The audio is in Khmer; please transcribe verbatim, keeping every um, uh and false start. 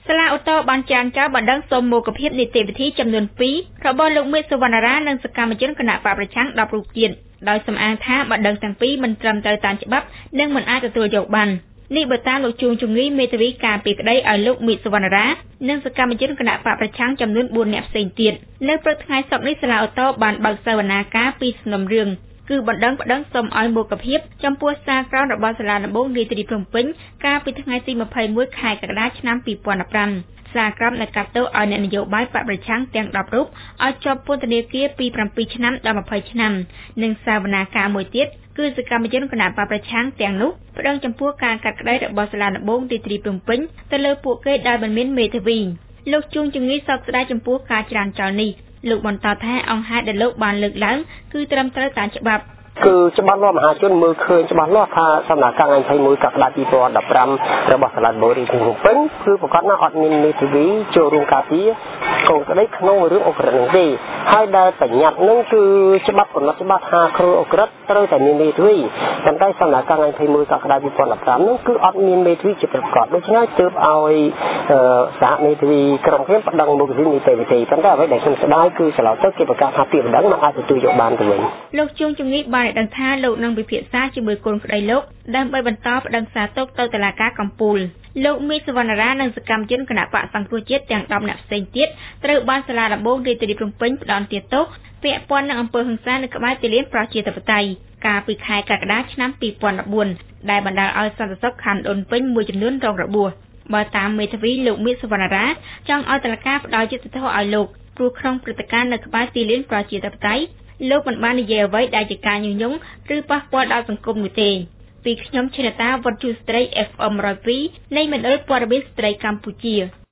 សាលាឧទ្ធរបានចាងចោលបណ្ដឹងសុំមុខភាពនីតិវិធីចំនួនពីររបស់លោកមេសុវណ្ណរានិងសកម្មជនគណៈបកប្រឆាំងដប់រូបទៀតដោយសំអាងថាបណ្ដឹងទាំងពីរមិនត្រឹមត្រូវតាមច្បាប់និងមិនអាចទទួលយកបាននេះបើតាមលោកជួងជំងឺមេធាវីការពីក្តីឲ្យលោកមេសុវណ្ណរានិងសកម្មជនគណៈបកប្រឆាំងចំនួនបួននាក់ផ្សេងទៀតនៅព្រឹកថ្ងៃសុក្រនេះសាលាឧទ្ធរបានបើកសវនាការពីសំណុំរឿងគឺបណ្ដឹងប្តឹងសុំឲ្យមុខភាពចំពោះសារក្រមរបស់សាលាដំបងរាជធានីភ្នំពេញកាលពីថ្ងៃទីម្ភៃមួយខែកក្កដាឆ្នាំពីរពាន់ដប់ប្រាំសារក្រមដែលកាត់ទោសឲ្យអ្នកនយោបាយបកប្រឆាំងទាំងដប់រូបឲ្យជាប់ពន្ធនាគារពីប្រាំពីរឆ្នាំដល់ម្ភៃឆ្នាំនិងសវនាការមួយទៀតគឺសកម្មជនគណៈបកប្រឆាំងទាំងនោះប្តឹងចំពោះការកាត់ក្តីរបស់សាលាដំបងរាជធានីភ្នំពេញទៅលើពួកគេដោយមិនមានមេធាវីលោកជួងជំងឺសោកស្ដាយចំពោះការច្រានចោលនេះលោកបន្តថាអង្គហេតុដែលលោកបានលើកឡើងគឺត្រឹមត្រូវតាមច្បាប់គឺច្បាប់លាស់មហាជនមើលឃើញច្បាស់លាស់ថាសំណាក់ការថ្ងៃម្ភៃមួយកក្កដាពីរពាន់ដប់ប្រាំរបស់សាលាដំបងរាជធានីភ្នំពេញគឺប្រកាសណាស់អត់មានមេធាវីចូលរួមការពារកូនក្តីក្នុងរឿងអក្រិតនេះទេហើយដែលបញ្ញត្តិនឹងគឺច្បាប់កំណត់ច្បាស់ថាគ្រូអក្រិតត្រូវតែមានមេធាវីប៉ុន្តែសំណាក់ការថ្ងៃម្ភៃមួយកក្កដាពីរពាន់ដប់ប្រាំនោះគឺអត់មានមេធាវីជាប្រកបដូច្នេះទើបឲ្យសហមេធាវីក្រុមខ្ញុំប្តឹងមុខវិនីតិវិធីប៉ុន្តែអ្វីដែលខ្ញុំស្ដាយគឺស្លោទៅគេប្រកាសថាពាក្យប្តឹងមិនអាចទទួលយកបានទៅវិញលោកជួងជំងឺបានដឹងថាលោកនឹងពិភាក្សាជាមួយកូនក្តីលោកដើម្បីបន្តប្តឹងសារទុកទៅតុលាការកំពូលលោកមេសុវណ្ណរានិងសកម្មជនគណៈបកសង្គ្រោះជាតិទាំងដប់នាក់ផ្សេងទៀតត្រូវបានសាលាដំបងរាជធានីភ្នំពេញផ្តន្ទាទោសពាក់ព័ន្ធនឹងអំពើហិង្សានៅក្បែរទីលានប្រជាធិបតេយ្យកាលពីខែកក្កដាឆ្នាំពីរពាន់ដប់បួនដែលបណ្ដាលឲ្យសន្តិសុខខណ្ឌដូនពេញមួយចំនួនរងរបួសបើតាមមេធាវីលោកមេសុវណ្ណរាចង់ឲ្យតុលាការផ្តល់យុត្តិធម៌ឲ្យលោកព្រោះក្នុងព្រឹត្តិការណ៍នៅក្បែរទីលានប្រជាធិបតេយ្យលោកមិនបាននិយាយអ្វីដែលជាការញុះញង់ឬប៉ះពាល់ដល់សង្គមនោះទេពីខ្ញុំឈិនតាវុទ្ធុស្ត្រី អេហ្វ អឹម មួយរយពីរនៃមណ្ឌលព័ត៌មានស្ត្រីកម្ពុជា